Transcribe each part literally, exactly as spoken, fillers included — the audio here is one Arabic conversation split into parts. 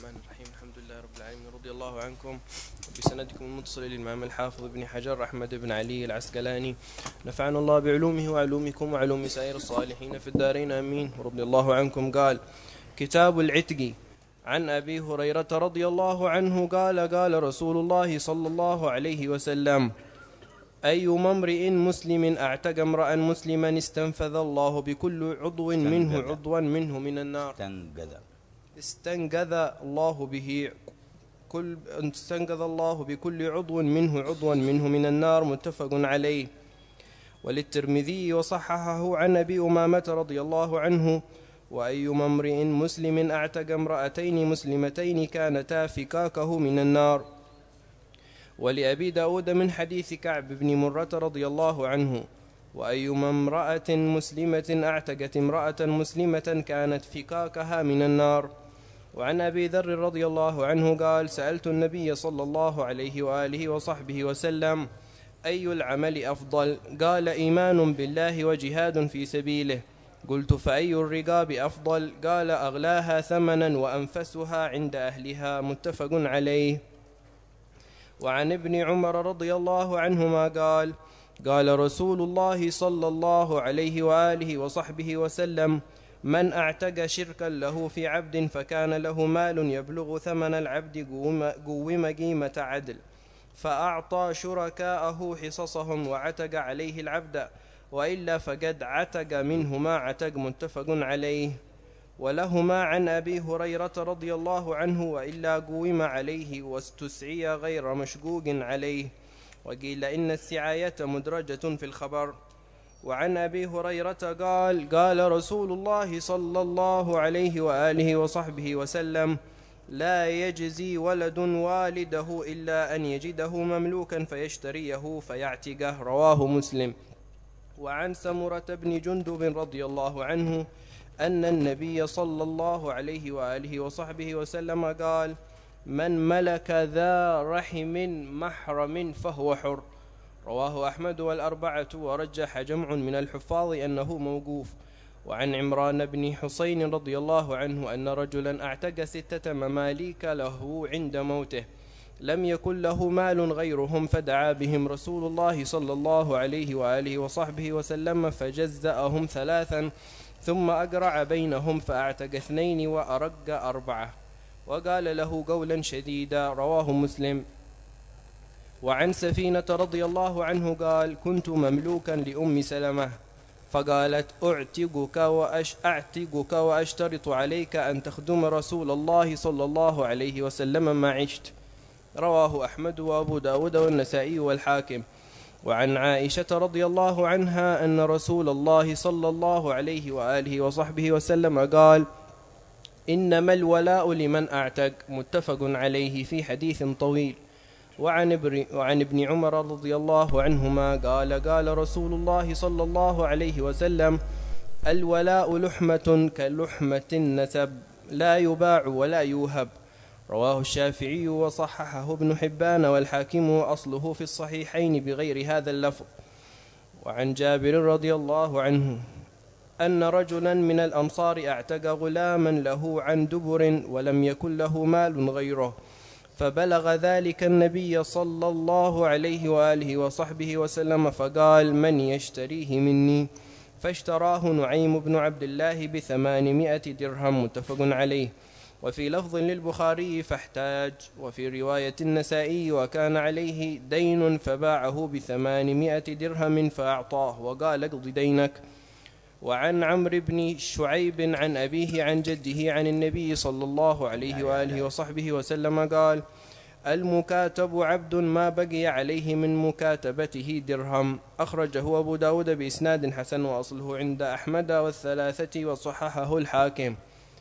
الرحمن الرحيم. الحمد لله رب العالمين، رضي الله عنكم. بسندكم المتصل للإمام الحافظ ابن حجر أحمد بن علي العسقلاني، نفعنا الله بعلومه وعلومكم وعلوم سائر الصالحين في الدارين آمين. رضي الله عنكم. قال: كتاب العتق. عن أبي هريرة رضي الله عنه قال: قال رسول الله صلى الله عليه وسلم: أي امرئ مسلم اعتق امرأ مسلما استنفذ الله بكل عضو منه عضوا منه من النار استنقذ استنقذ الله به كل استنقذ الله بكل عضو منه عضوا منه من النار. متفق عليه. وللترمذي وصححه عن أبي أمامة رضي الله عنه: وأي امرئ مسلم اعتق امرأتين مسلمتين كانتا فكاكه من النار. ولأبي داود من حديث كعب بن مرة رضي الله عنه: وأي امرأة مسلمة اعتقت امرأة مسلمة كانت فكاكها من النار. وعن أبي ذر رضي الله عنه قال: سألت النبي صلى الله عليه وآله وصحبه وسلم: أي العمل أفضل؟ قال: إيمان بالله وجهاد في سبيله. قلت: فأي الرقاب أفضل؟ قال: أغلاها ثمنا وأنفسها عند أهلها. متفق عليه. وعن ابن عمر رضي الله عنهما قال: قال رسول الله صلى الله عليه وآله وصحبه وسلم: من اعتق شركا له في عبد فكان له مال يبلغ ثمن العبد قوم قيمة عدل، فأعطى شركاءه حصصهم وعتق عليه العبد، وإلا فقد عتق منه ما عتق. متفق عليه. ولهما عن أبي هريرة رضي الله عنه: وإلا قوم عليه واستسعي غير مشقوق عليه. وقيل إن السعاية مدرجة في الخبر. وعن أبي هريرة قال: قال رسول الله صلى الله عليه وآله وصحبه وسلم: لا يجزي ولد والده إلا أن يجده مملوكا فيشتريه فيعتقه. رواه مسلم. وعن سمرة بن جندب رضي الله عنه أن النبي صلى الله عليه وآله وصحبه وسلم قال: من ملك ذا رحم محرم فهو حر. رواه أحمد والأربعة، ورجح جمع من الحفاظ أنه موقوف. وعن عمران بن حسين رضي الله عنه أن رجلا اعتق ستة مماليك له عند موته، لم يكن له مال غيرهم، فدعا بهم رسول الله صلى الله عليه وآله وصحبه وسلم فجزأهم ثلاثا، ثم أقرع بينهم فأعتق اثنين وأرق أربعة، وقال له قولا شديدا. رواه مسلم. وعن سفينة رضي الله عنه قال: كنت مملوكا لأم سلمة، فقالت: أعتقك وأش أعتقك وأشترط عليك أن تخدم رسول الله صلى الله عليه وسلم ما عشت. رواه أحمد وأبو داود والنسائي والحاكم. وعن عائشة رضي الله عنها أن رسول الله صلى الله عليه وآله وصحبه وسلم قال: إنما الولاء لمن أعتق. متفق عليه في حديث طويل. وعن ابن, وعن ابن عمر رضي الله عنهما قال: قال رسول الله صلى الله عليه وسلم: الولاء لحمة كلحمة النسب، لا يباع ولا يوهب. رواه الشافعي وصححه ابن حبان والحاكم، وأصله في الصحيحين بغير هذا اللفظ. وعن جابر رضي الله عنه أن رجلا من الأنصار اعتق غلاما له عن دبر، ولم يكن له مال غيره، فبلغ ذلك النبي صلى الله عليه وآله وصحبه وسلم، فقال: من يشتريه مني؟ فاشتراه نعيم بن عبد الله بثمانمائة درهم. متفق عليه. وفي لفظ للبخاري: فاحتاج. وفي رواية النسائي: وكان عليه دين فباعه بثمانمائة درهم فأعطاه وقال: اقض دينك. وعن عمرو بن شعيب عن أبيه عن جده عن النبي صلى الله عليه وآله وصحبه وسلم قال: المكاتب عبد ما بقي عليه من مكاتبته درهم. أخرجه أبو داود بإسناد حسن، وأصله عند أحمد والثلاثة، وصححه الحاكم.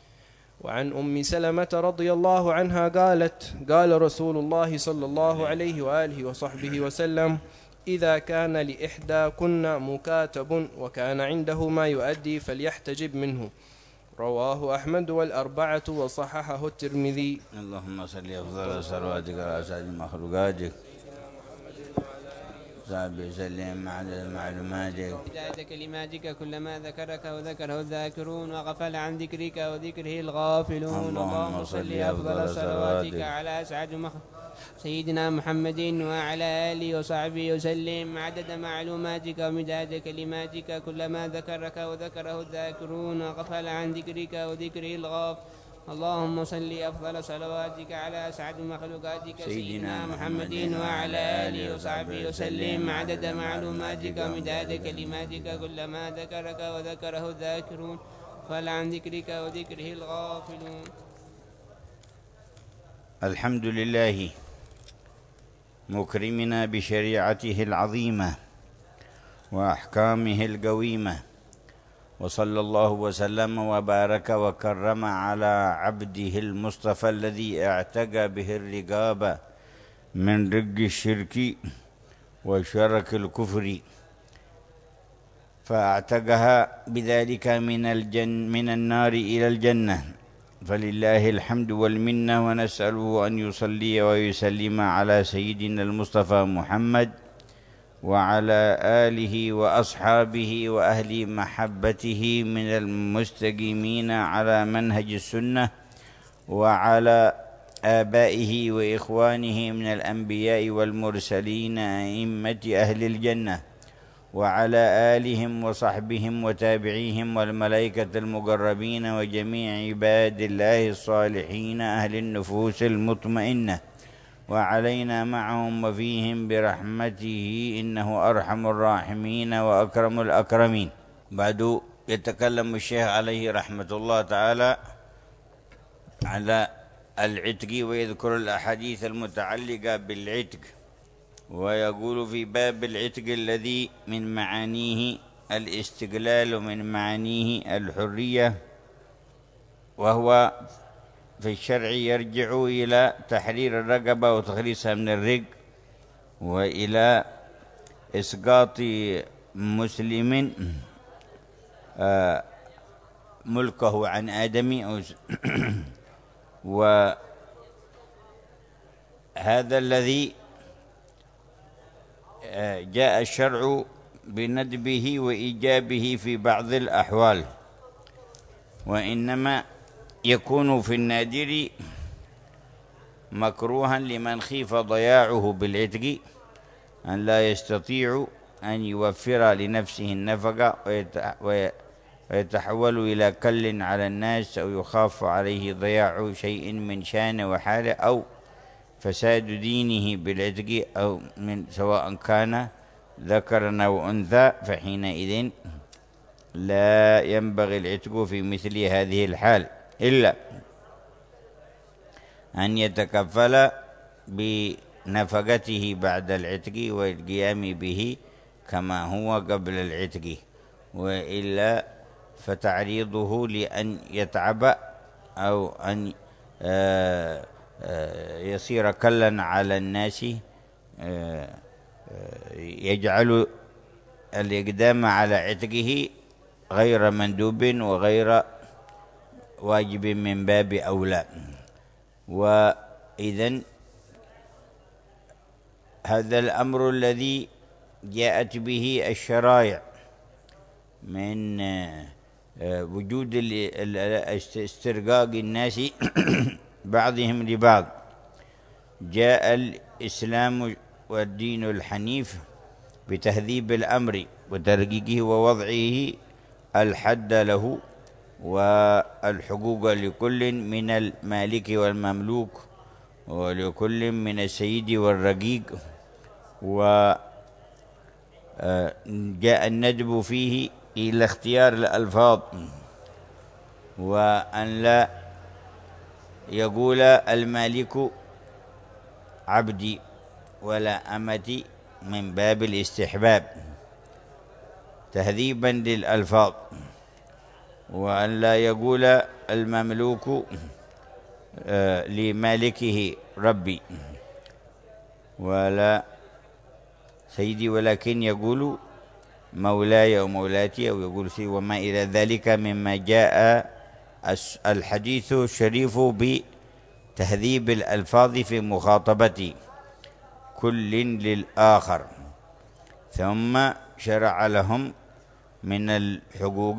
وعن أم سلمة رضي الله عنها قالت: قال رسول الله صلى الله عليه وآله وصحبه وسلم: إذا كان لإحدى كن مكاتب وكان عنده ما يؤدي فليحتجب منه. رواه أحمد والأربعة، وصححه الترمذي. اللهم صل أفضل صلواتك على سيد مخلوقاتك وصحبه وسلم عدد معلوماتك بداية كلماتك كلما ذكرك وذكره الذاكرون وغفل عن ذكرك وذكره الغافلون. اللهم صل أفضل صلواتك على أسعد مخ سيدنا محمد وعلى آله وصحبه وسلم عدد معلوماتك ومداد كلماتك كلما ذكرك وذكره الذاكرون وغفل عن ذكرك وذكره الغافلون. اللهم صل أفضل صلواتك على أسعد مخلوقاتك سيدنا محمد وعلى آله وصحبه وسلم عدد معلوماتك ومداد كلماتك كلما ذكرك وذكره الذاكرون وغفل عن ذكرك وذكره الغافلون. الحمد لله مكرمنا بشريعته العظيمة وأحكامه القويمة، وصلى الله وسلم وبارك وكرم على عبده المصطفى الذي اعتقى به الرقاب من رق الشرك وشرك الكفر، فاعتقها بذلك من الجن من النار إلى الجنة، فلله الحمد والمنة، ونسأله أن يصلي ويسلم على سيدنا المصطفى محمد وعلى آله وأصحابه وأهل محبته من المستقيمين على منهج السنة، وعلى آبائه وإخوانه من الأنبياء والمرسلين أئمة أهل الجنة، وعلى آلهم وصحبهم وتابعيهم والملائكة المقربين وجميع عباد الله الصالحين أهل النفوس المطمئنة، وعلينا معهم وفيهم برحمته إنه أرحم الراحمين وأكرم الأكرمين. بعد يتكلم الشيخ عليه رحمة الله تعالى على العتق ويذكر الأحاديث المتعلقة بالعتق، ويقول في باب العتق الذي من معانيه الاستقلال ومن معانيه الحرية، وهو في الشرع يرجع إلى تحرير الرقبة وتخليصها من الرق، وإلى إسقاط مسلم ملكه عن آدم، وهذا الذي جاء الشرع بندبه وإيجابه في بعض الأحوال، وإنما يكون في النادر مكروها لمن خيف ضياعه بالعتق، أن لا يستطيع أن يوفر لنفسه النفقة ويتحول إلى كل على الناس، أو يخاف عليه ضياع شيء من شأنه وحاله، أو فساد دينه بالعتق، أو من سواء كان ذكرا أو أنثى، فحينئذ لا ينبغي العتق في مثل هذه الحال، إلا أن يتكفل بنفقته بعد العتق والقيام به كما هو قبل العتق، وإلا فتعريضه لأن يتعب أو أن يصير كلا على الناس يجعل الإقدام على عتقه غير مندوب وغير واجب من باب أولى. وإذن هذا الأمر الذي جاءت به الشرائع من وجود استرقاق الناس بعضهم لبعض، جاء الإسلام والدين الحنيف بتهذيب الأمر وترقيقه ووضعه الحد له والحقوق لكل من المالك والمملوك، ولكل من السيد والرقيق، وجاء الندب فيه إلى اختيار الألفاظ، وأن لا يقول المالك عبدي ولا أمتي من باب الاستحباب تهذيبا للألفاظ، وأن لا يقول المملوك لمالكه ربي ولا سيدي، ولكن يقول مولاي ومولاتي، أو يقول سي، وما إلى ذلك مما جاء الحديث الشريف بتهذيب الألفاظ في مخاطبة كل للآخر. ثم شرع لهم من الحقوق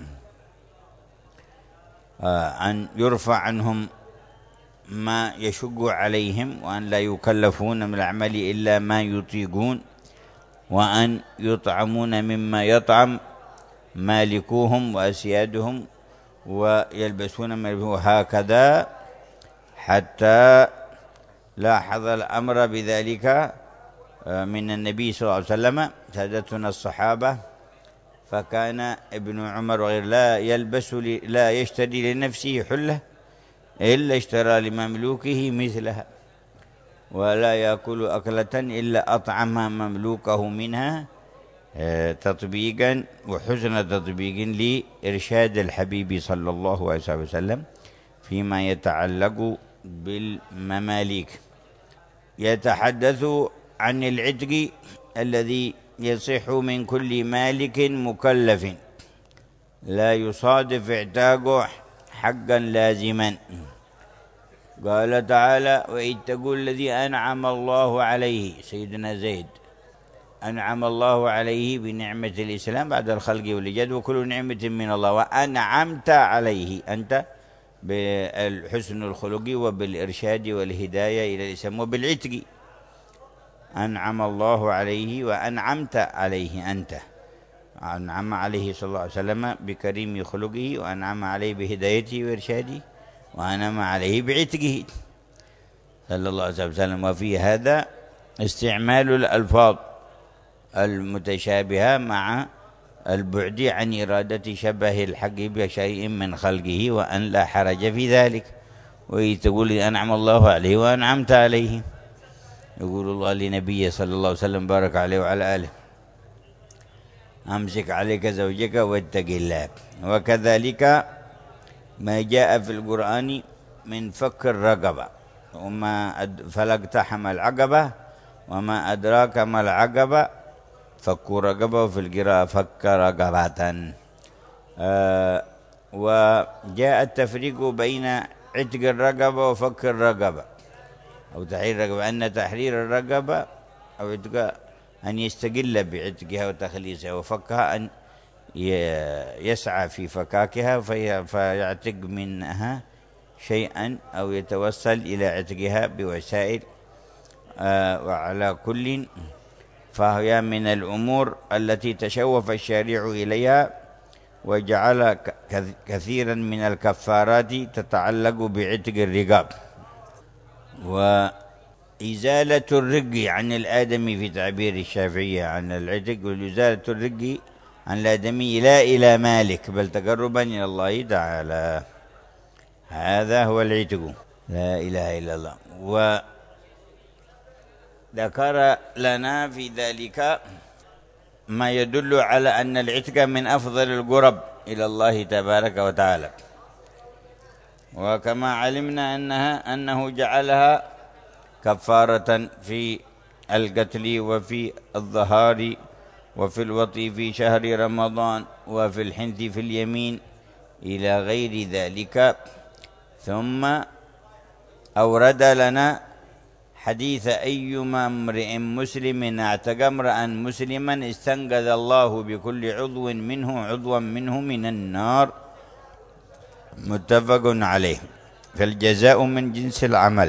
أن يرفع عنهم ما يشق عليهم، وأن لا يكلفون من العمل إلا ما يطيقون، وأن يطعمون مما يطعم مالكوهم وأسيادهم، ويلبسون ما يلبسون، هكذا حتى لاحظ الأمر بذلك من النبي صلى الله عليه وسلم سادتنا الصحابة. فكان ابن عمر وغير لا يلبس لا يشتري لنفسه حلة إلا اشترى لمملوكه مثلها، ولا يأكل أكلة إلا أطعم مملوكه منها، تطبيقا وحسن تطبيق لإرشاد الحبيب صلى الله عليه وسلم فيما يتعلق بالمماليك. يتحدث عن العتق الذي يصح من كل مالك مكلف لا يصادف اعتاقه حقا لازما. قال تعالى: وإذ تقول الذي أنعم الله عليه، سيدنا زيد أنعم الله عليه بنعمة الإسلام بعد الخلق والإيجاد، وكل نعمة من الله، وأنعمت عليه أنت بالحسن الخلق وبالإرشاد والهداية إلى الإسلام وبالعتق. أنعم الله عليه وأنعمت عليه أنت، أنعم عليه صلى الله عليه وسلم بكريم خلقه، وأنعم عليه بهدايته وإرشاده، وأنعم عليه بعتقه صلى الله عليه وسلم. وفي هذا استعمال الألفاظ المتشابهة مع البعد عن إرادة شبه الحق بشيء من خلقه، وأن لا حرج في ذلك. وإذ تقول أنعم الله عليه وأنعمت عليه، يقول الله لنبيه صلى الله عليه وسلم بارك عليه وعلى آله: أمسك عليك زوجك واتق الله. وكذلك ما جاء في القرآن من فك الرقبة، وما فلاقتحم العقبة وما أدراك ما العقبة فك رقبة، وفي القراءة فك رقبة. آه وجاء التفريق بين عتق الرقبة وفك الرقبة أو تحرير الرقبة، أن تحرير الرقبة أو عتقها أن يستقل بعتقها وتخليصها، وفكها أن يسعى في فكاكها فيعتق منها شيئا أو يتوصل إلى عتقها بوسائل. آه وعلى كل فهي من الأمور التي تشوف الشارع إليها، وجعل كثيرا من الكفارات تتعلق بعتق الرقاب. وإزالة الرق عن الآدمي في تعبير الشافعية عن العتق، وإزالة الرق عن الآدمي لا إلى مالك بل تقربا إلى الله تعالى، هذا هو العتق، لا إله إلا الله. وذكر لنا في ذلك ما يدل على أن العتق من أفضل القرب إلى الله تبارك وتعالى. وكما علمنا أنها أنه جعلها كفارة في القتل وفي الظهار وفي الوطي في شهر رمضان وفي الحنث في اليمين إلى غير ذلك. ثم أورد لنا حديث أيما امرئ مسلم اعتق امرأ مسلما استنقذ الله بكل عضو منه عضوا منه من النار، متفق عليه. فالجزاء من جنس العمل،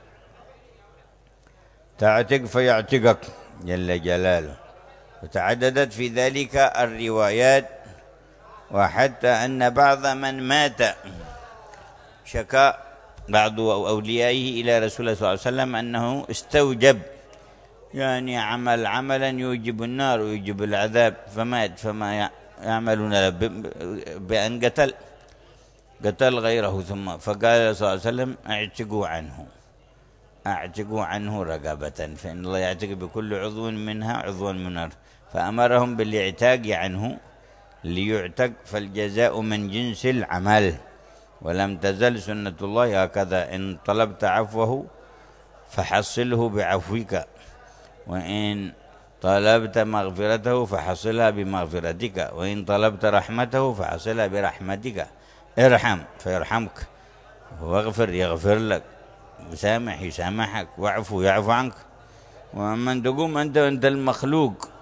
تعتق فيعتقك جل جلاله. وتعددت في ذلك الروايات، وحتى أن بعض من مات شكا بعض أوليائه إلى رسول الله صلى الله عليه وسلم أنه استوجب يعني عمل عملا يوجب النار ويوجب العذاب، فمات، فما يعملون بأن قتل قتل غيره. ثم فقال صلى الله عليه وسلم: اعتقوا عنه اعتقوا عنه رقبة، فإن الله يعتق بكل عضو منها عضوا من النار، فأمرهم بالاعتاق عنه ليعتق. فالجزاء من جنس العمل، ولم تزل سنة الله هكذا: إن طلبت عفوه فحصله بعفوك، وإن طلبت مغفرته فحصلها بمغفرتك، وإن طلبت رحمته فحصلها برحمتك. ارحم فيرحمك، واغفر يغفر لك، وسامح يسامحك، واعفو يعفو عنك. ومن تقوم أنت وأنت المخلوق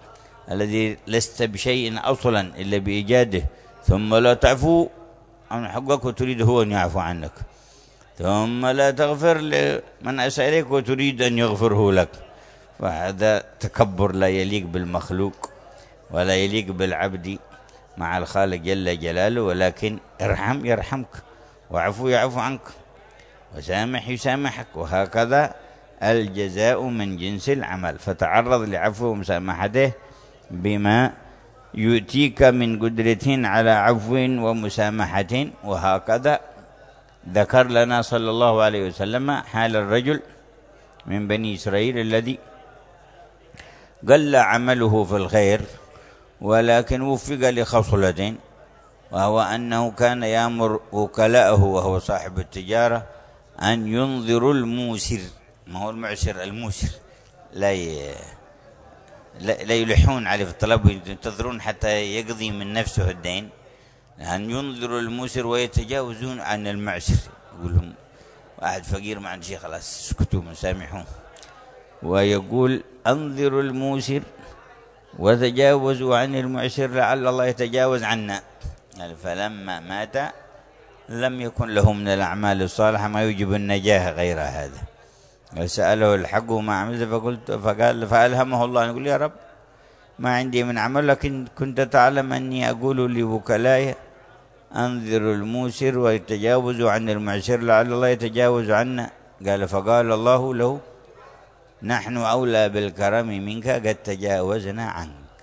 الذي لست بشيء أصلا إلا بإيجاده، ثم لا تعفو عن حقك وتريد هو أن يعفو عنك، ثم لا تغفر لمن أساء إليك وتريد أن يغفره لك، فهذا تكبر لا يليق بالمخلوق ولا يليق بالعبد مع الخالق جل جلاله. ولكن ارحم يرحمك، وعفو يعفو عنك، وسامح يسامحك، وهكذا الجزاء من جنس العمل. فتعرض لعفو ومسامحته بما يؤتيك من قدرة على عفو ومسامحة. وهكذا ذكر لنا صلى الله عليه وسلم حال الرجل من بني إسرائيل الذي قل عمله في الخير ولكن وفق لخصلة، وهو أنه كان يأمر وكلاءه وهو صاحب التجارة أن ينظروا الموسر، ما هو المعسر، الموسر لا ي... لا يلحون عليه في الطلب وينتظرون حتى يقضي من نفسه الدين، أن ينظروا الموسر ويتجاوزون عن المعسر. يقول لهم واحد فقير ما عنده شيء، خلاص اسكتوا مسامحون، ويقول انظروا الموسر وتجاوزوا عن المعسر لعل الله يتجاوز عنا. يعني فلما مات لم يكن له من الأعمال الصالحة ما يوجب النجاة غير هذا. سأله الحق وما عملت، فقلت فقال فألهمه الله يقول يا رب ما عندي من عمل، لكن كنت تعلم أني أقول لوكلائي أنذروا الموسر ويتجاوزوا عن المعسر لعل الله يتجاوز عنا. قال فقال الله له نحن أولى بالكرم منك قد تجاوزنا عنك.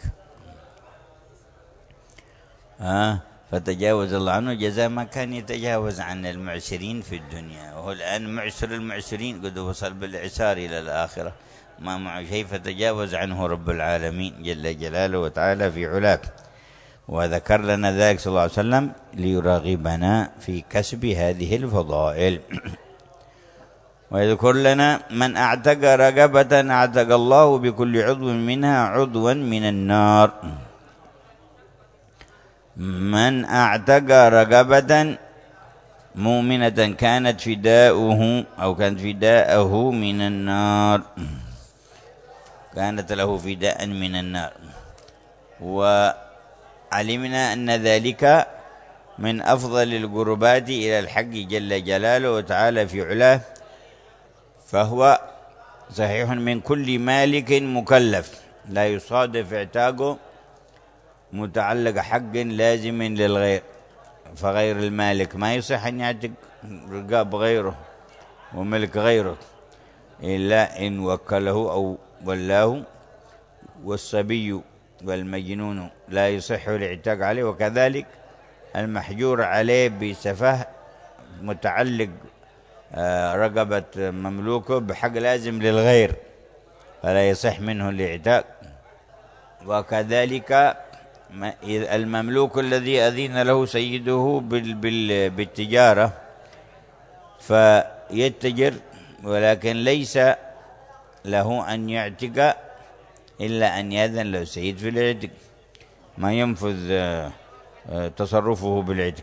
آه فتجاوز الله عنه جزاء ما كان يتجاوز عن المعسرين في الدنيا، وهو الآن معسر المعسرين قد وصل بالإعسار إلى الآخرة ما معه شيء، فتجاوز عنه رب العالمين جل جلاله وتعالى في علاك. وذكر لنا ذلك صلى الله عليه وسلم ليراغبنا في كسب هذه الفضائل. ويذكر لنا من أعتق رقبة أعتق الله بكل عضو منها عضوا من النار. من أعتق رقبة مؤمنة كانت فداؤه أو كانت فداءه من النار، كانت له فداء من النار. وعلمنا أن ذلك من أفضل القربات إلى الحق جل جلاله وتعالى في علاه، فهو صحيح من كل مالك مكلف لا يصادف اعتاقه متعلق حق لازم للغير، فغير المالك ما يصح أن يعتق رقاب غيره وملك غيره إلا إن وكله أو ولاه. والصبي والمجنون لا يصح الاعتاق عليه، وكذلك المحجور عليه بسفه متعلق رقبة مملوكه بحق لازم للغير فلا يصح منه الاعتاق. وكذلك المملوك الذي أذن له سيده بالتجارة فيتجر ولكن ليس له أن يعتق إلا أن يأذن له سيد في العتق، ما ينفذ تصرفه بالعتق.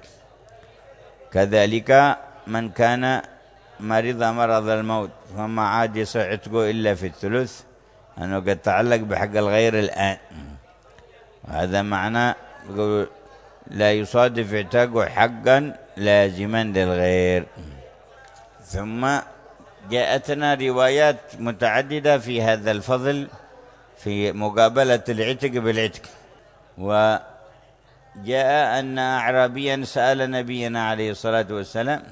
كذلك من كان مريض مرض الموت فما عاد يصح عتقه إلا في الثلث، أنه قد تعلق بحق الغير الآن. وهذا معنى لا يصادف اعتاقه حقا لازما للغير. ثم جاءتنا روايات متعددة في هذا الفضل في مقابلة العتق بالعتق. وجاء أن أعرابيا سأل نبينا عليه الصلاة والسلام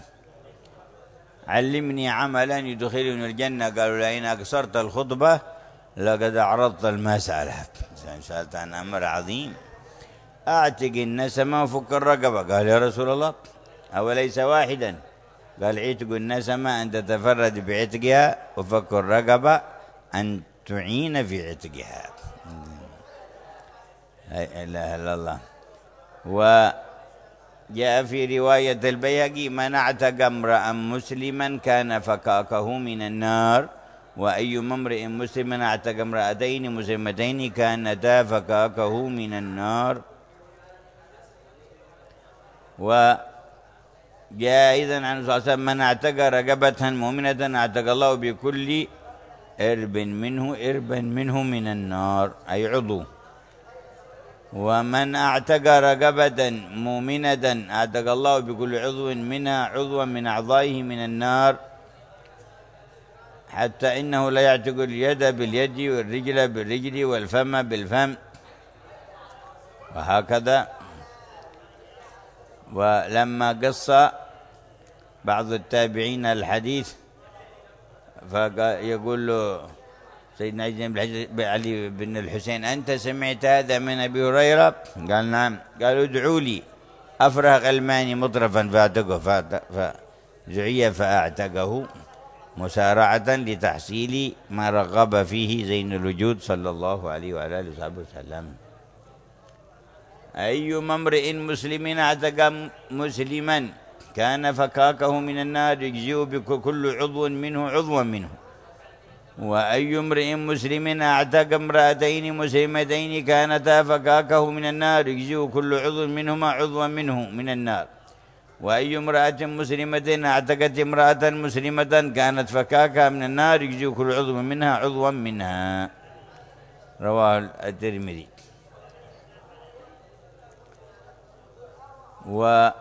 علمني عملا يدخلني الجنة، قالوا لئن أكثرت الخطبة لقد أعرضت المسألة. سألت عن أمر عظيم، أعتق النسمة وفك الرقبة. قال يا رسول الله أوليس واحدا؟ قال عتق النسمة أن تتفرد بعتقها، وفك الرقبة أن تعين في عتقها. لا إله إلا الله. وجاء في رواية البيهقي من اعتق امرأ مسلما كان فكاكه من النار، وأي امرئ مسلم اعتق امرأتين مسلمتين كانتا فكاكه من النار. وجاء أيضا عن صلى الله عليه وسلم من اعتق رقبة مؤمنة اعتق الله بكل إرب منه إربا منه من النار، أي عضو ومن أعتق رقبة مؤمنة أعتق الله بكل عضو منها عضوا من أعضائه من النار، حتى إنه لا يعتق اليد باليد والرجل بالرجل والفم بالفم، وهكذا. ولما قص بعض التابعين الحديث فيقول له سيدنا علي بن الحسين: أنت سمعت هذا من أبي هريرة؟ قال: نعم. قالوا: ادعوا لي أفرغ غلماني مطرفا فاعتقه، فدعي فأعتقه مسارعة لتحصيل ما رغب فيه زين الوجود صلى الله عليه وعلى آله وصحبه وسلم. أيما امرئ مسلم اعتق مسلما كان فكاكه من النار يجزئ بكل عضو منه عضوا منه. وأي امرئ مسلم اعتق امرأتين مسلمتين كانتا فكاكه من النار يجزئ كل عضو منهما عضوا منه من النار. وأي امرأة مسلمة اعتقت امرأة مسلمة كانت فكاكها من النار يجزئ كل عضو منها عضوا منها. رواه الترمذي. وجاء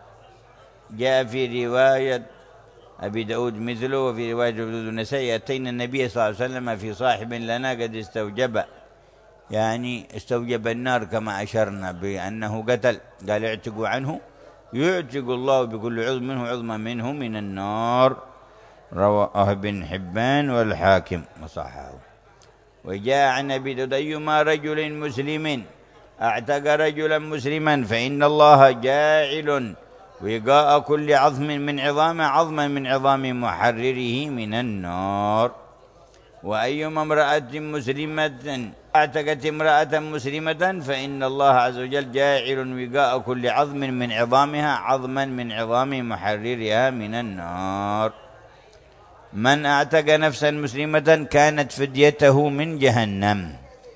في رواية أبي داود مثله، وفي رواية النسائي: أتينا النبي صلى الله عليه وسلم في صاحب لنا قد استوجب، يعني استوجب النار كما أشرنا بأنه قتل، قال: اعتقوا عنه يعتق الله بكل عضو منه عظما منه من النار. رواه ابن حبان والحاكم وصححه. وجاء عن أبي داود: أيما رجل مسلم اعتق رجلا مسلما فإن الله جاعل وقاء كل عظم من عظام عظما من عظام محرره من النار. وأيما امرأة مسلمة اعتقت امرأة مسلمة فإن الله عز وجل جاعل وقاء كل عظم من عظامها عظما من عظام محررها من النار. من اعتق نفسا مسلمة كانت فديته من جهنم.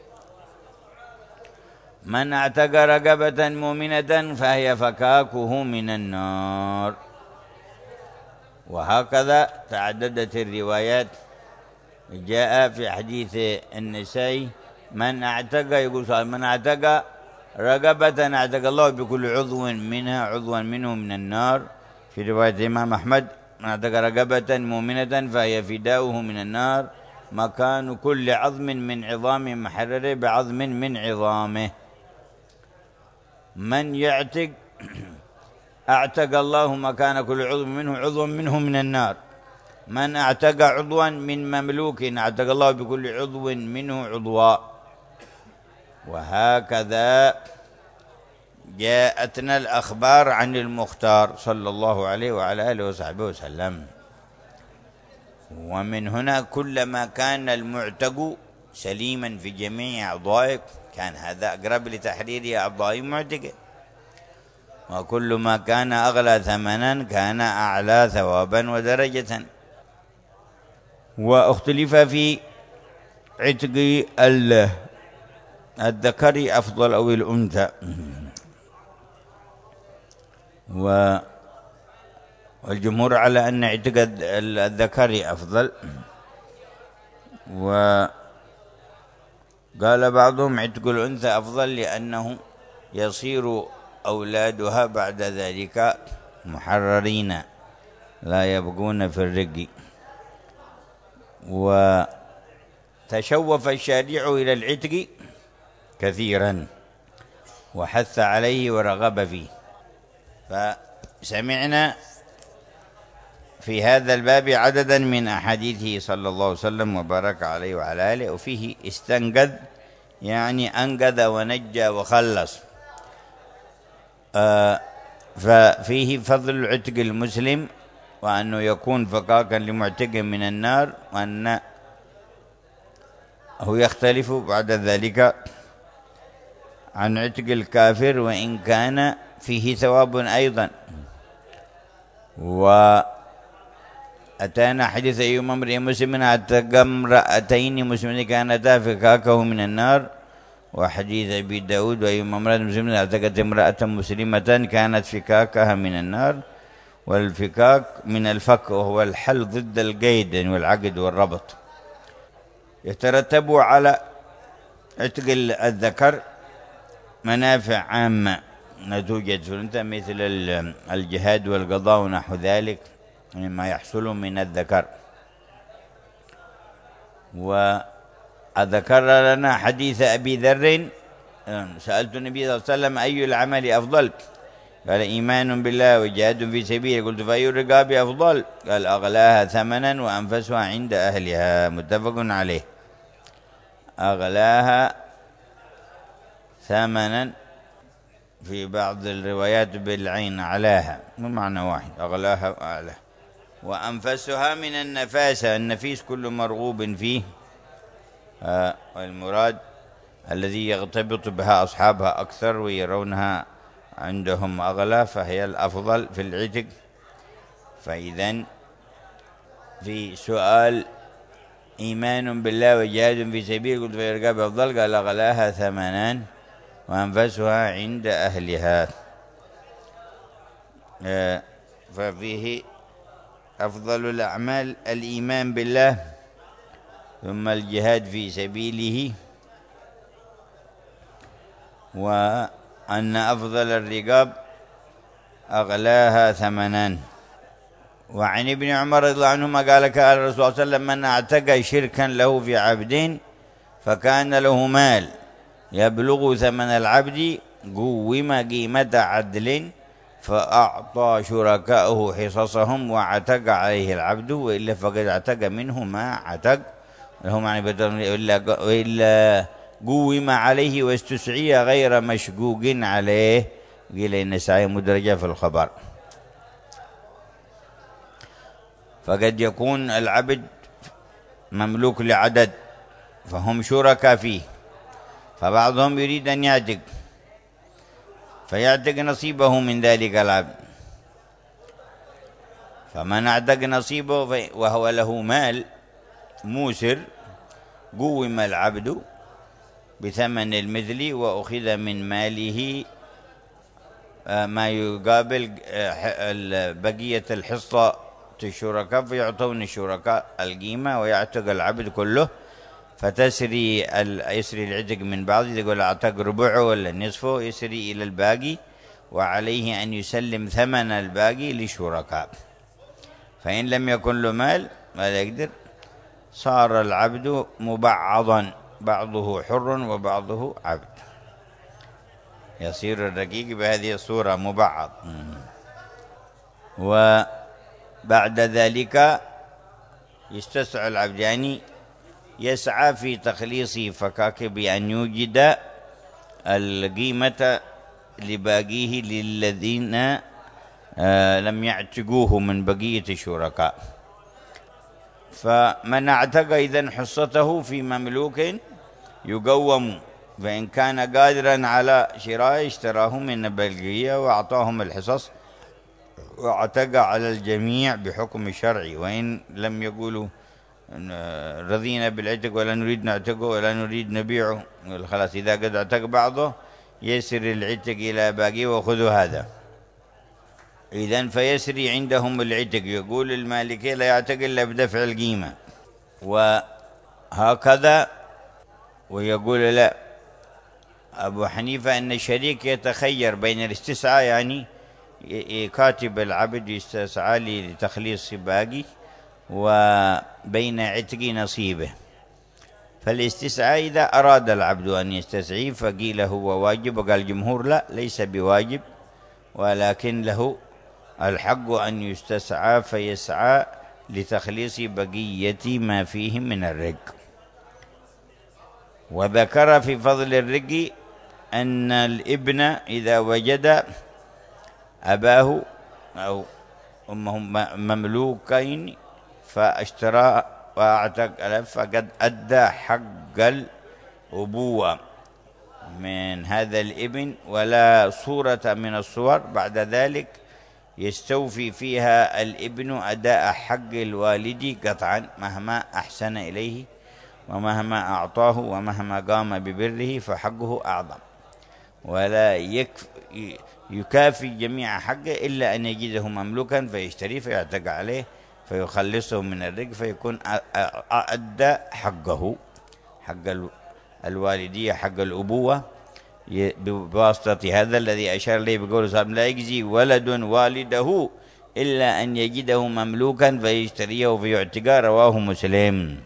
من اعتق رقبة مؤمنة فهي فكاكه من النار. وهكذا تعددت الروايات. جاء في حديث النسائي: من اعتق، يقول صلى من اعتق رقبة اعتق الله بكل عضو منها عضوا منه من النار. في رواية الإمام أحمد: من اعتق رقبة مؤمنة فهي فداؤه من النار، مكان كل عظم من عظام محرره بعظم من عظامه. من يعتق اعتق الله مكان كل عضو منه عضوا منه من النار. من اعتق عضوا من مملوك اعتق الله بكل عضو منه عضوا. وهكذا جاءتنا الأخبار عن المختار صلى الله عليه وعلى آله وصحبه وسلم. ومن هنا كلما كان المعتق سليما في جميع أعضائه كان هذا أقرب لتحرير أعضاء معتقه، وكل ما كان أغلى ثمنا كان أعلى ثوابا ودرجة. واختلف في عتق الذكر أفضل أو الأنثى، والجمهور على أن عتق الذكر أفضل، وقال بعضهم عتق الأنثى أفضل لأنه يصير أولادها بعد ذلك محررين لا يبقون في الرق. وتشوف الشارع إلى العتق كثيرا وحث عليه ورغب فيه. فسمعنا في هذا الباب عددا من أحاديثه صلى الله عليه وسلم وبارك عليه وعلى آله، وفيه استنقذ يعني أنقذ ونجى وخلص. آه ففيه فضل عتق المسلم، وأنه يكون فكاكا لمعتق من النار، وأنه يختلف بعد ذلك عن عتق الكافر وإن كان فيه ثواب أيضا. وأتانا حديث أيما امرئ مسلم اعتق امرأتين مسلمين كانتا فكاكه من النار، وحديث أبي داود: وأيما امرأة مسلمة اعتقت امرأة مسلمة كانت فكاكها من النار. والفكاك من الفك، وهو الحل ضد القيد والعقد والربط. يترتب على عتق الذكر منافع عامة توجد في الأنثى مثل الجهاد والقضاء ونحو ذلك مما يحصل من الذكر. وذكر لنا حديث أبي ذر سألت النبي صلى الله عليه وسلم أي العمل أفضل؟ قال إيمان بالله وجهاد في سبيله. قلت فأي الرقاب أفضل؟ قال أغلاها ثمنا وأنفسها عند أهلها. متفق عليه. أغلاها ثمنا في بعض الروايات بالعين علاها، معنى واحد، أغلاها وأعلاها. وأنفسها من النفاسة، النفيس كل مرغوب فيه، آه والمراد الذي يغتبط بها أصحابها أكثر ويرونها عندهم أغلى، فهي الأفضل في العتق. فإذن في سؤال إيمان بالله وجهاد في سبيل قلت في الرقاب أفضل؟ قال أغلاها ثمنان وأنفسها عند أهلها. آه ففيه أفضل الأعمال الإيمان بالله، ثم الجهاد في سبيله، وأن أفضل الرقاب أغلاها ثمنان. وعن ابن عمر رضي الله عنهما قال قال الرسول صلى الله عليه وسلم من اعتق شركا له في عبد فكان له مال يبلغ ثمن العبد قوم قيمة عدل فأعطى شركائه حصصهم وعتق عليه العبد، وإلا فقد اعتق منه ما عتق له معنى إلا, وإلا قوم عليه واستسعي غير مشقوق عليه. قيل إن سعي مدرجة في الخبر. فقد يكون العبد مملوك لعدد فهم شركاء فيه، فبعضهم يريد أن يعتق فيعتق نصيبه من ذلك العبد، فمن اعتق نصيبه وهو له مال موسر قوم العبد بثمن المثل وأخذ من ماله ما يقابل بقية الحصة الشركاء، فيعطون الشركاء القيمة ويعتق العبد كله، فتسري يسري العتق من بعض، يقول اعتق ربعه ولا نصفه يسري إلى الباقي، وعليه أن يسلم ثمن الباقي للشركاء. فإن لم يكن له مال ما يقدر صار العبد مبعضا، بعضه حر وبعضه عبد، يصير الرقيق بهذه الصورة مبعض. وبعد ذلك يستسعى العبد، يعني يسعى في تخليص فكاك بأن يوجد القيمة لباقيه للذين لم يعتقوه من بقية الشركاء. فمن اعتق إذن حصته في مملوك يقوم، فإن كان قادرا على شراء اشتراه من البلقية وأعطاهم الحصص واعتق على الجميع بحكم الشرعي. وإن لم يقولوا رضينا بالعتق ولا نريد نعتقه ولا نريد نبيعه، خلاص إذا قد اعتق بعضه يسر العتق إلى باقي وخذوا هذا. إذن فيسري عندهم العتق، يقول المالكي لا يعتق إلا بدفع القيمة، وهكذا. ويقول لا أبو حنيفة أن الشريك يتخير بين الاستسعاء، يعني كاتب العبد يستسعى لتخليص باقي، وبين عتق نصيبه. فالاستسعاء إذا أراد العبد أن يستسعي فقيل هو واجب، وقال الجمهور لا ليس بواجب، ولكن له الحق أن يستسعى فيسعى لتخليص بقية ما فيه من الرق. وذكر في فضل الرق أن الابن إذا وجد أباه أو أمه مملوكين فاشترى واعتق فقد أدى حق الأبوة من هذا الابن، ولا صورة من الصور بعد ذلك يستوفي فيها الابن أداء حق الوالد قطعا، مهما أحسن إليه ومهما أعطاه ومهما قام ببره فحقه أعظم، ولا يكف يكافي جميع حقه إلا أن يجده مملوكا فيشتريه فيعتق عليه فيخلصه من الرق، فيكون أدى حقه، حق الوالدية، حق الأبوة. بواسطة هذا الذي أشار إليه بقوله صلى الله عليه وسلم: لا يجزي ولد والده إلا أن يجده مملوكا فيشتريه فيعتقه، رواه مسلم.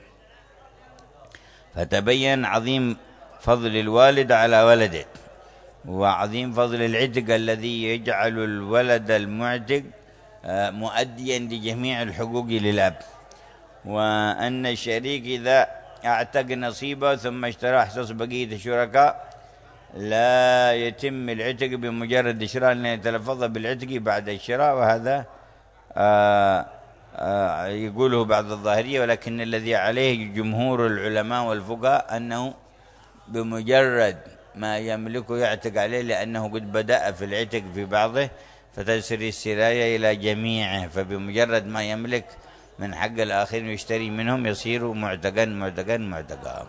فتبين عظيم فضل الوالد على ولده، وعظيم فضل العتق الذي يجعل الولد المعتق مؤديا لجميع الحقوق للأب، وأن الشريك إذا اعتق نصيبه ثم اشترى حصص بقية الشركاء لا يتم العتق بمجرد الشراء، لأن يتلفظ بالعتق بعد الشراء، وهذا آآ آآ يقوله بعض الظاهرية، ولكن الذي عليه جمهور العلماء والفقهاء أنه بمجرد ما يملكه يعتق عليه، لأنه قد بدأ في العتق في بعضه فتسري السراية إلى جميعه، فبمجرد ما يملك من حق الآخرين يشتري منهم يصير معتقا معتقا معتقا.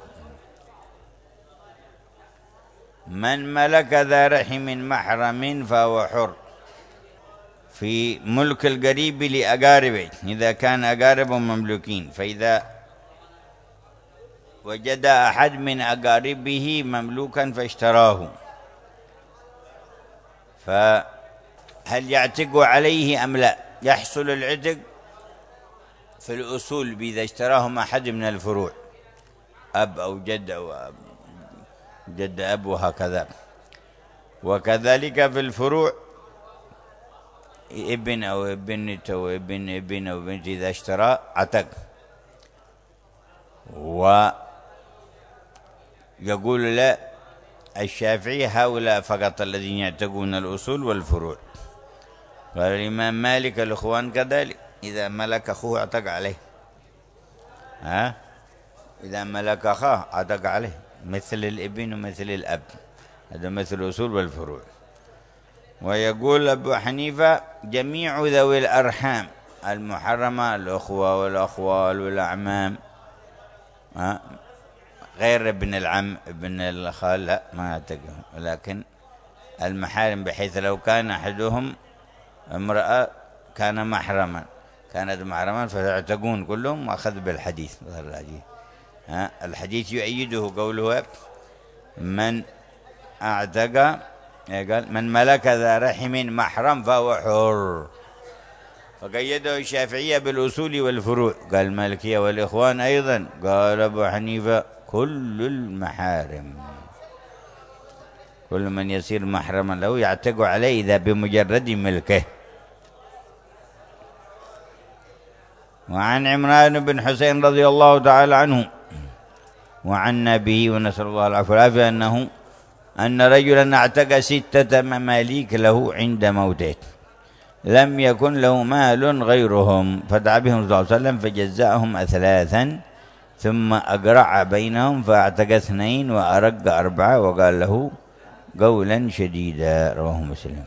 من ملك ذا رحم محرم فهو حر في ملك القريب لأقاربه إذا كان أقاربه مملوكين، فإذا وجد أحد من أقاربه مملوكا فاشتراه فهل يعتق عليه أم لا؟ يحصل العتق في الأصول بإذا اشتراهم أحد من الفروع، أب أو جد أو أب جد أب وهكذا، وكذلك في الفروع ابن أو ابنة أو ابن ابن أو بنت إذا اشترى عتق. ويقول لا الشافعي هؤلاء فقط الذين يعتقون الأصول والفروع. قال الإمام مالك الإخوان كذلك، إذا ملك أخوه اعتق عليه، ها إذا ملك أخاه اعتق عليه، مثل الابن ومثل الأب، هذا مثل الأصول والفروع. ويقول أبو حنيفة جميع ذوي الأرحام المحرمة، الأخوة والأخوال والأعمام، ها غير ابن العم ابن الخال لا ما يعتقهم، ولكن المحارم بحيث لو كان أحدهم امرأة كان محرما كانت محرما فيعتقون كلهم، وأخذ بالحديث الحديث ها الحديث يؤيده قوله من اعتق، قال من ملك ذا رحم محرم فهو حر، فقيده الشافعية بالأصول والفروع، قال المالكية والإخوان أيضا، قال أبو حنيفة كل المحارم، كل من يصير محرما له يعتق عليه إذا بمجرد ملكه. وعن عمران بن حسين رضي الله تعالى عنه وعن نبيه ونسأل الله العفو والعافية أنه أن رجلا اعتق ستة مماليك له عند موته لم يكن له مال غيرهم، فدعا بهم صلى الله عليه وسلم فجزأهم أثلاثا ثم أقرع بينهم فاعتق اثنين وأرق أربعة، وقال له قولا شديدا، رواه مسلم.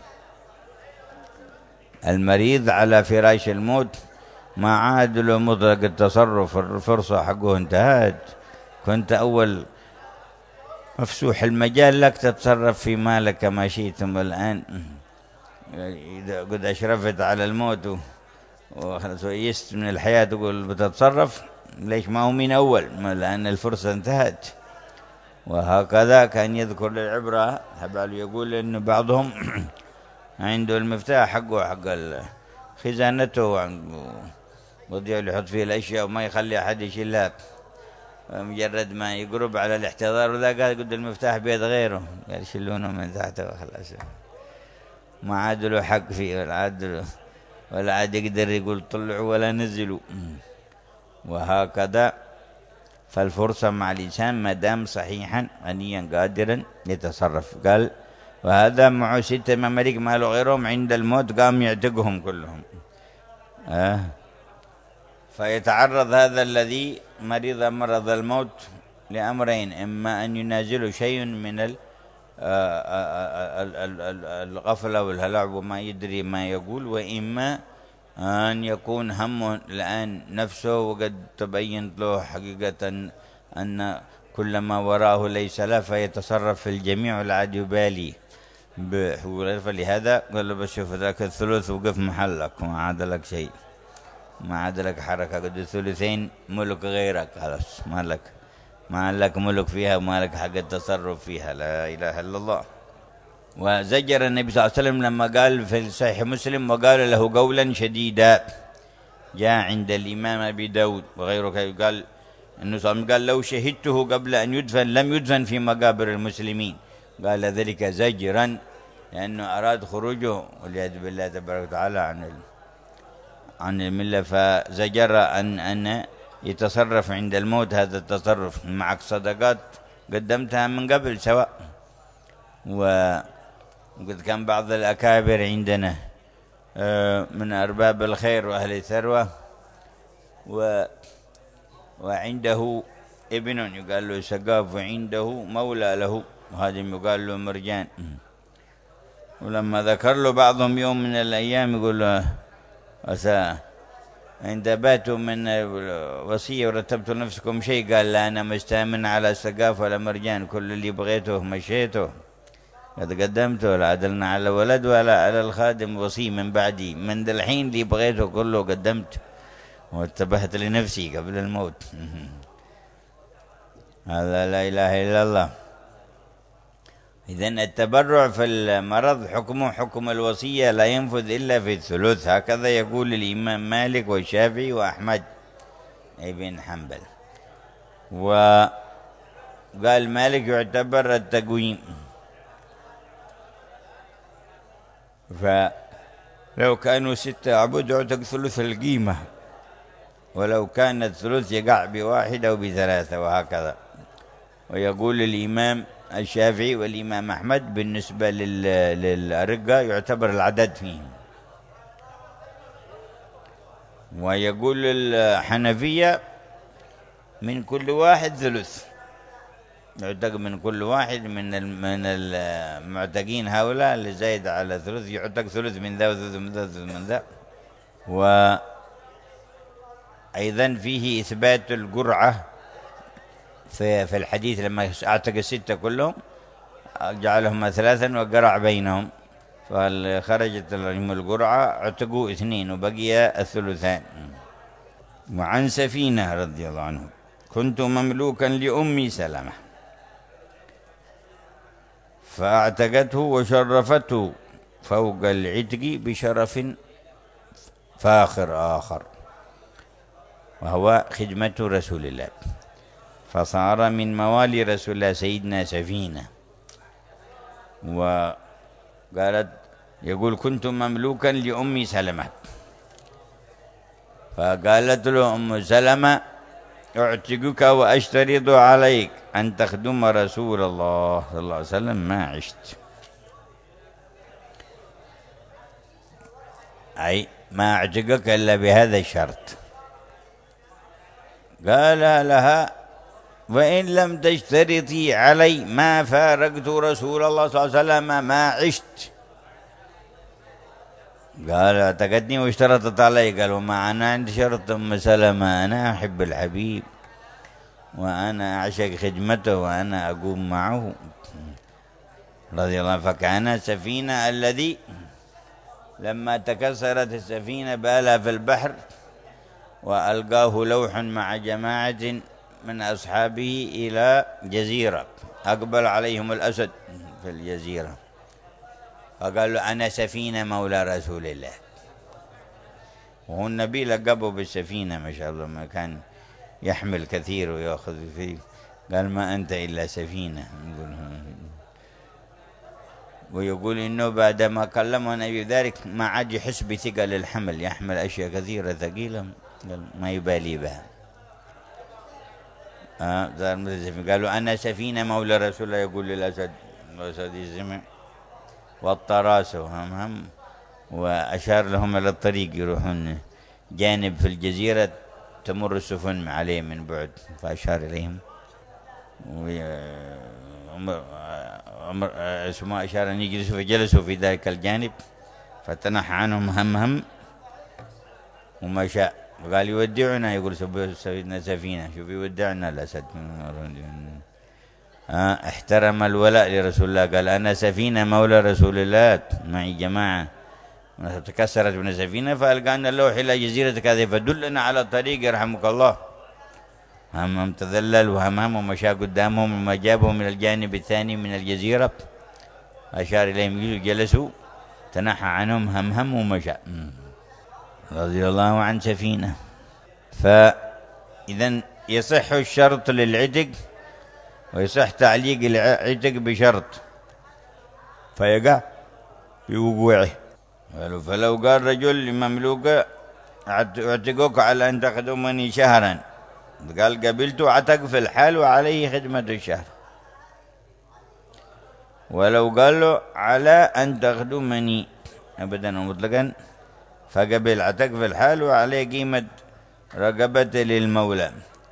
المريض على فراش الموت ما عاد له مطلق التصرف، الفرصة حقه انتهت، كنت أول مفسوح المجال لك تتصرف في مالك كما شئت، ثم الآن إذا قد أشرفت على الموت وخلص ويست من الحياة تقول بتتصرف، ليش ما هو من أول؟ لأن الفرصة انتهت. وهكذا كان يذكر للعبرة حبال يقول إن بعضهم عنده المفتاح حقه حق خزانته وضيع اللي يحط فيه الأشياء وما يخلي أحد يشيلها، مجرد ما يقرب على الاحتضار وذا قال قد المفتاح بيد غيره قال يشيلونه من تحته وخلاص، ما عاد له حق فيه ولا عاد ولا عاد يقدر يقول طلعوا ولا نزلوا. وهكذا فالفرصة مع الإنسان ما دام صحيحا غنيا قادرا يتصرف. قال وهذا معه ستة مماليك ما له غيرهم، عند الموت قام يعتقهم كلهم. آه فيتعرض هذا الذي مريض مرض الموت لأمرين، إما أن ينازله شيء من الغفلة والهلع وما يدري ما يقول، وإما أن يكون همه الآن نفسه وقد تبين له حقيقة أن كل ما وراءه ليس له، فيتصرف في الجميع ولا عاد يبالي بحقوقه. فلهذا قال له بس شوف ذاك الثلث وقف محلك ما عاد لك شيء، ما عاد لك حركة، قد الثلثين ملك غيرك خلاص ما لك ما لك ملك فيها وما لك حق التصرف فيها. لا إله إلا الله. وزجر النبي صلى الله عليه وسلم لما قال في صحيح مسلم: وقال له قولا شديدا، جاء عند الإمام أبي داود وغيره، قال إنه قال: لو شهدته قبل أن يدفن لم يدفن في مقابر المسلمين. قال ذلك زجرا لأنه أراد خروجه والعياذ بالله تبارك وتعالى عن عن الملة، فزجر أن أن يتصرف عند الموت هذا التصرف. معك صدقات قدمتها من قبل سواء. وقد كان بعض الأكابر عندنا من أرباب الخير وأهل الثروة، و وعنده ابن يقال له سقاف، وعنده مولى له وهذا يقال له مرجان. ولما ذكر له بعضهم يوم من الأيام يقول له: أسا عند باتوا من وصية ورتبتوا نفسكم شيء؟ قال: لا، أنا مستأمن على سقاف ولا مرجان، كل اللي بغيته مشيته، قد قدمته، لا عدلنا على ولد ولا على الخادم وصي من بعدي، من الحين اللي بغيته كله قدمت واتبهت لنفسي قبل الموت. هذا لا إله إلا الله. إذن التبرع في المرض حكمه حكم الوصية، لا ينفذ إلا في الثلث. هكذا يقول الإمام مالك والشافعي وأحمد ابن حنبل. وقال مالك: يعتبر التقويم، فلو كانوا ستة عبد يعتق ثلث القيمة، ولو كان الثلث يقع بواحد أو بثلاثة، وهكذا. ويقول الإمام الشافعي والإمام أحمد بالنسبة للأرقة يعتبر العدد فيهم. ويقول الحنفية من كل واحد ثلث، يعتق من كل واحد من من المعتقين هؤلاء اللي زايد على ثلث، يعتق ثلث من ذا وثلث من ذا وثلث من ذا. وأيضا فيه إثبات القرعة في في الحديث، لما أعتق الستة كلهم جعلهم ثلاثا وقرع بينهم، فخرجت لهم القرعة اعتقوا اثنين وبقي الثلثان. وعن سفينة رضي الله عنه: كنت مملوكا لأم سلمة فاعتقته وشرفته فوق العتق بشرف فاخر آخر، وهو خدمة رسول الله، فصار من موالي رسول الله سيدنا سفينة. وقالت يقول: كنت مملوكا لأم سلمة، فقالت له أم سلمة: أعتقك وأشترط عليك أن تخدم رسول الله صلى الله عليه وسلم ما عشت، أي ما أعتقك إلا بهذا الشرط. قال لها: وإن لم تشترطي علي ما فارقت رسول الله صلى الله عليه وسلم ما عشت. قال: اعتقدني واشترطت علي. قال: وما أنا عندي شرط أم سلمة، أنا أحب الحبيب وأنا أعشق خدمته وأنا أقوم معه رضي الله عنه. فكان سفينة الذي لما تكسرت السفينة بالها في البحر، وألقاه لوح مع جماعة من أصحابه إلى جزيرة، أقبل عليهم الأسد في الجزيرة، فقال له: أنا سفينة مولى رسول الله. وهو النبي لقبه بالسفينة ما شاء الله، ما كان يحمل كثير ويأخذ فيه، قال: ما أنت إلا سفينة. ويقول إنه بعدما كلمه النبي ذلك ما عاد يحس بثقل الحمل، يحمل أشياء كثيرة ثقيلة ما يبالي بها. آه قالوا: أنا سفينة مولى رسول الله. يقول للأسد، الأسد يسمع والطراسة هم هم، وأشار لهم إلى الطريق يروحون جانب في الجزيرة تمر السفن عليه من بعد، فأشار إليهم عمر اسمه أشار أن يجلسوا، فجلسوا في ذلك الجانب، فتنحى عنهم هم هم ومشى، وقال: يودعنا. يقول سيدنا سفينة، شوف يودعنا الأسد. آه احترم الولاء لرسول الله، قال: أنا سفينة مولى رسول الله، معي جماعة. تكسرت من السفينة فألقانا اللوح إلى جزيرة كذا، فدلنا على الطريق يرحمك الله. همهم تذلل وهمهم ومشى قدامهم وما جابهم من الجانب الثاني من الجزيرة أشار إليهم جلسوا تنحى عنهم همهم ومشى رضي الله عن سفينة. فإذا يصح الشرط للعتق ويصح تعليق العتق بشرط فيقع بوقوعه. فلو قال رجل لمملوكه اعتقوك على أن تخدمني شهرا، قال قبلت عتق في الحال وعليه خدمة الشهر. ولو قال له على أن تخدمني أبدا ومطلقا فقبل عتق في الحال وعليه قيمة رقبة للمولى.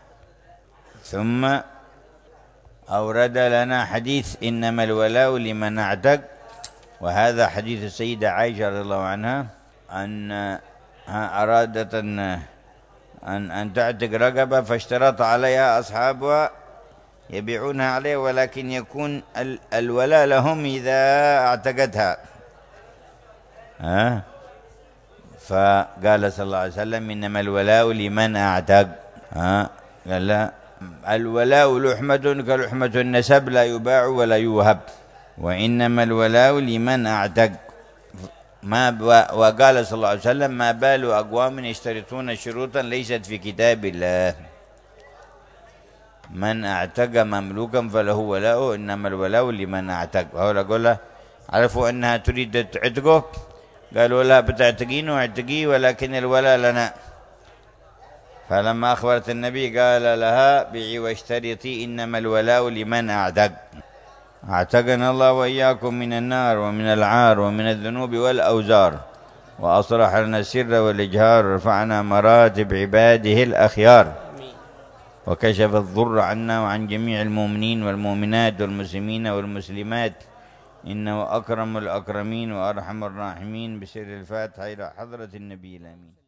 ثم أورد لنا حديث إنما الولاء لمن اعتق، وهذا حديث السيدة عائشة رضي الله عنها أن أرادت أن أن أن تعتق رقبة فاشترط عليها أصحابها يبيعونها عليه، ولكن يكون الولاء لهم إذا اعتقتها. ها فقال صلى الله عليه وسلم إنما الولاء لمن اعتق. ها قال لا، الولاء لحمة كلحمة النسب لا يباع ولا يوهب، وإنما الولاء لمن اعتق. ما وقال صلى الله عليه وسلم ما بال أقوام يشترطون شروطا ليست في كتاب الله. من اعتق مملوكا فله ولاء، إنما الولاء لمن اعتق. وهو قال له عرفوا أنها تريد تعتقه، قالوا لا بتعتقينه اعتقيه ولكن الولاء لنا. فلما أخبرت النبي قال لها بيعي واشترطي إنما الولاء لمن اعتق. اعتقنا الله وإياكم من النار ومن العار ومن الذنوب والأوزار، وأصلح لنا السر والإجهار، رفعنا مراتب عباده الأخيار، وكشف الضر عنا وعن جميع المؤمنين والمؤمنات والمسلمين والمسلمات، إنه أكرم الأكرمين وأرحم الراحمين. بسر الفاتحة إلى حضرة النبي الأمين.